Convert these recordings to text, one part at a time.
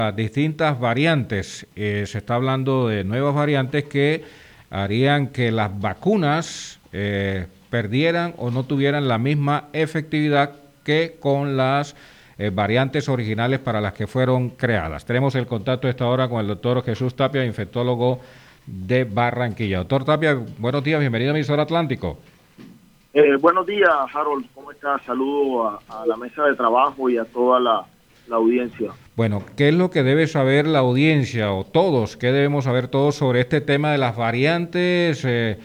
Las distintas variantes. Se está hablando de nuevas variantes que harían que las vacunas perdieran o no tuvieran la misma efectividad que con las variantes originales para las que fueron creadas. Tenemos el contacto a esta hora con el doctor Jesús Tapia, infectólogo de Barranquilla. Doctor Tapia, buenos días, bienvenido a Emisora Atlántico. Buenos días, Harold, ¿cómo estás? Saludo a la mesa de trabajo y a toda la audiencia. Bueno, ¿qué es lo que debe saber la audiencia o todos? ¿Qué debemos saber todos sobre este tema de las variantes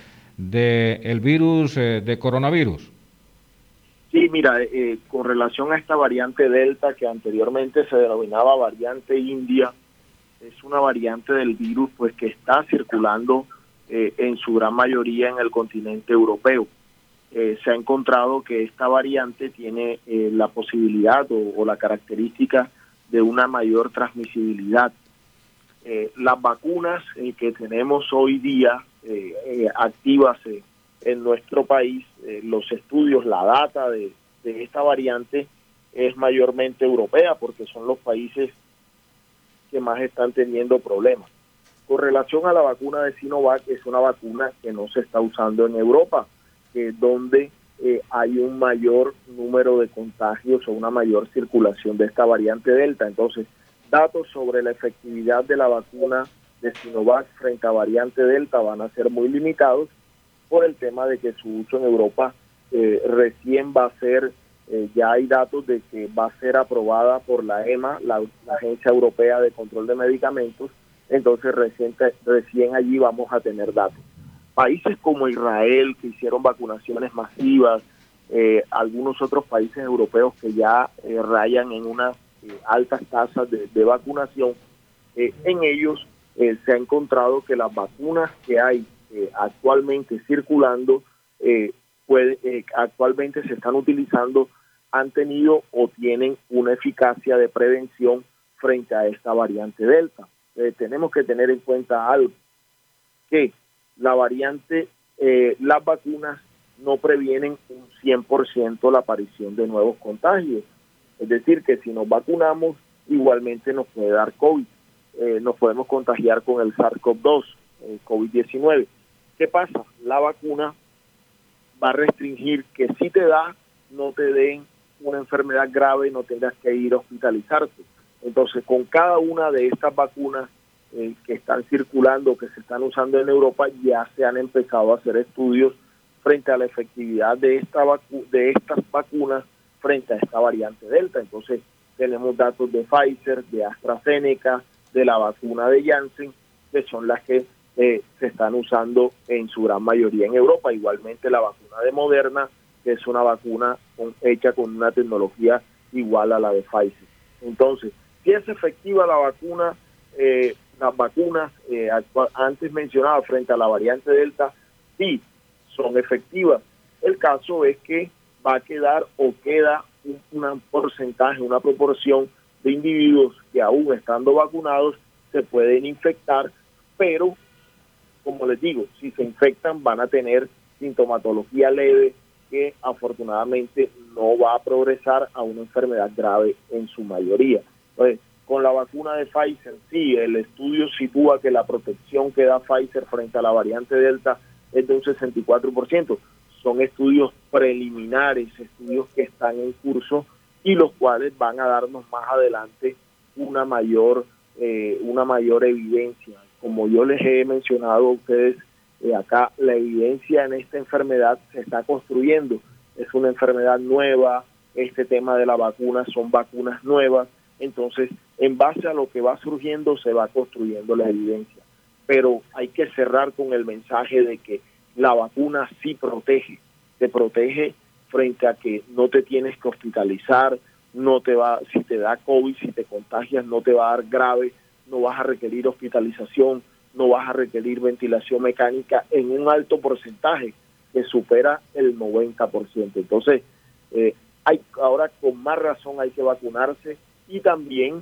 del virus de coronavirus? Sí, mira, con relación a esta variante Delta, que anteriormente se denominaba variante India, es una variante del virus pues que está circulando en su gran mayoría en el continente europeo. Se ha encontrado que esta variante tiene la posibilidad o la característica de una mayor transmisibilidad. Las vacunas que tenemos hoy día activas en nuestro país, los estudios, la data de esta variante es mayormente europea porque son los países que más están teniendo problemas. Con relación a la vacuna de Sinovac, es una vacuna que no se está usando en Europa, donde hay un mayor número de contagios o una mayor circulación de esta variante Delta. Entonces, datos sobre la efectividad de la vacuna de Sinovac frente a variante Delta van a ser muy limitados por el tema de que su uso en Europa recién va a ser, ya hay datos de que va a ser aprobada por la EMA, la Agencia Europea de Control de Medicamentos. Entonces recién allí vamos a tener datos. Países como Israel, que hicieron vacunaciones masivas, algunos otros países europeos que ya rayan en unas altas tasas de vacunación, en ellos se ha encontrado que las vacunas que hay actualmente circulando, actualmente se están utilizando, han tenido o tienen una eficacia de prevención frente a esta variante Delta. Tenemos que tener en cuenta algo, que la variante, las vacunas no previenen un 100% la aparición de nuevos contagios. Es decir, que si nos vacunamos, igualmente nos puede dar COVID. Nos podemos contagiar con el SARS-CoV-2, COVID-19. ¿Qué pasa? La vacuna va a restringir que si te da, no te den una enfermedad grave y no tengas que ir a hospitalizarte. Entonces, con cada una de estas vacunas que están circulando, que se están usando en Europa, ya se han empezado a hacer estudios frente a la efectividad de estas vacunas frente a esta variante Delta. Entonces, tenemos datos de Pfizer, de AstraZeneca, de la vacuna de Janssen, que son las que se están usando en su gran mayoría en Europa. Igualmente la vacuna de Moderna, que es una vacuna hecha con una tecnología igual a la de Pfizer. Entonces, si es efectiva la vacuna, las vacunas antes mencionadas frente a la variante Delta, sí, son efectivas. El caso es que va a quedar o queda un porcentaje, una proporción de individuos que aún estando vacunados se pueden infectar, pero como les digo, si se infectan van a tener sintomatología leve que afortunadamente no va a progresar a una enfermedad grave en su mayoría. Entonces, con la vacuna de Pfizer, sí, el estudio sitúa que la protección que da Pfizer frente a la variante Delta es de un 64%. Son estudios preliminares, estudios que están en curso y los cuales van a darnos más adelante una mayor evidencia. Como yo les he mencionado a ustedes acá, la evidencia en esta enfermedad se está construyendo. Es una enfermedad nueva, este tema de la vacuna son vacunas nuevas, entonces en base a lo que va surgiendo se va construyendo la evidencia. Pero hay que cerrar con el mensaje de que la vacuna sí protege, te protege frente a que no te tienes que hospitalizar, si te da COVID, si te contagias, no te va a dar grave, no vas a requerir hospitalización, no vas a requerir ventilación mecánica en un alto porcentaje que supera el 90%. Entonces, ahora con más razón hay que vacunarse y también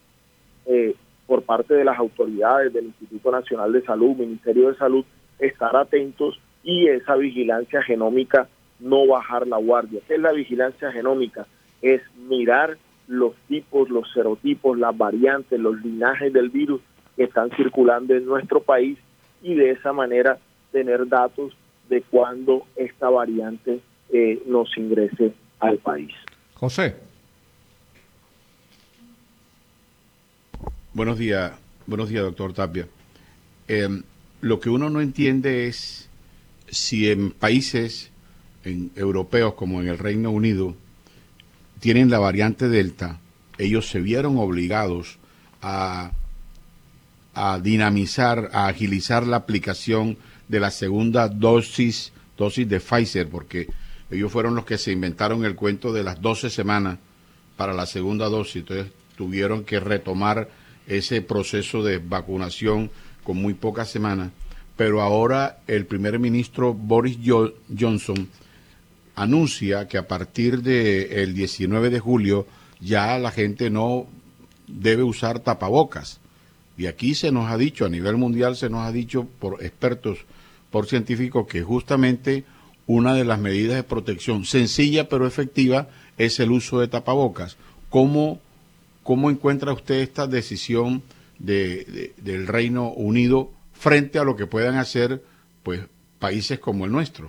por parte de las autoridades del Instituto Nacional de Salud, Ministerio de Salud, estar atentos y esa vigilancia genómica no bajar la guardia. ¿Qué es la vigilancia genómica? Es mirar los tipos, los serotipos, las variantes, los linajes del virus que están circulando en nuestro país y de esa manera tener datos de cuándo esta variante nos ingrese al país. José. Buenos días, doctor Tapia. Lo que uno no entiende es si en países europeos como en el Reino Unido tienen la variante Delta, ellos se vieron obligados a dinamizar, a agilizar la aplicación de la segunda dosis de Pfizer, porque ellos fueron los que se inventaron el cuento de las 12 semanas para la segunda dosis, entonces tuvieron que retomar ese proceso de vacunación con muy pocas semanas, pero ahora el primer ministro Boris Johnson anuncia que a partir del 19 de julio ya la gente no debe usar tapabocas. Y aquí se nos ha dicho, a nivel mundial se nos ha dicho por expertos, por científicos, que justamente una de las medidas de protección sencilla pero efectiva es el uso de tapabocas. ¿Cómo encuentra usted esta decisión del Reino Unido frente a lo que puedan hacer pues países como el nuestro?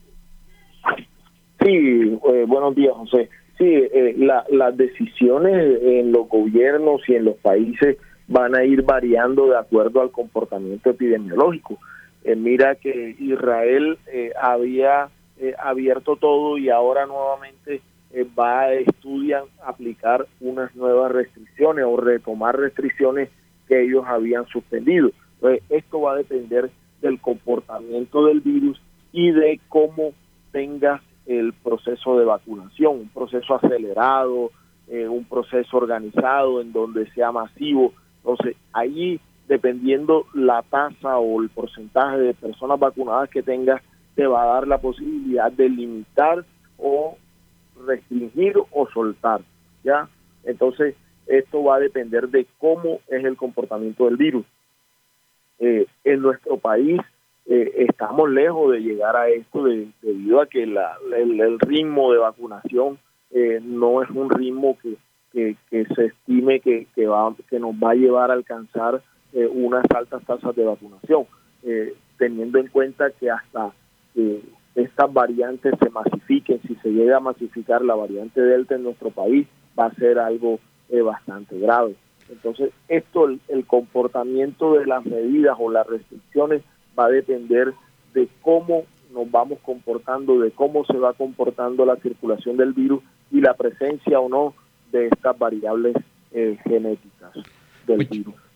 Sí, buenos días, José. Sí, las decisiones en los gobiernos y en los países van a ir variando de acuerdo al comportamiento epidemiológico. Mira que Israel había abierto todo y ahora nuevamente estudian aplicar unas nuevas restricciones o retomar restricciones que ellos habían suspendido. Entonces, esto va a depender del comportamiento del virus y de cómo tengas el proceso de vacunación, un proceso acelerado, un proceso organizado en donde sea masivo. Entonces, allí, dependiendo la tasa o el porcentaje de personas vacunadas que tengas, te va a dar la posibilidad de limitar o restringir o soltar, ¿ya? Entonces, esto va a depender de cómo es el comportamiento del virus. En nuestro país estamos lejos de llegar a esto debido a que el ritmo de vacunación no es un ritmo que se estime que nos va a llevar a alcanzar unas altas tasas de vacunación, teniendo en cuenta que hasta estas variantes se masifiquen, si se llega a masificar la variante Delta en nuestro país, va a ser algo bastante grave. Entonces, el comportamiento de las medidas o las restricciones va a depender de cómo nos vamos comportando, de cómo se va comportando la circulación del virus y la presencia o no de estas variables genéticas del virus.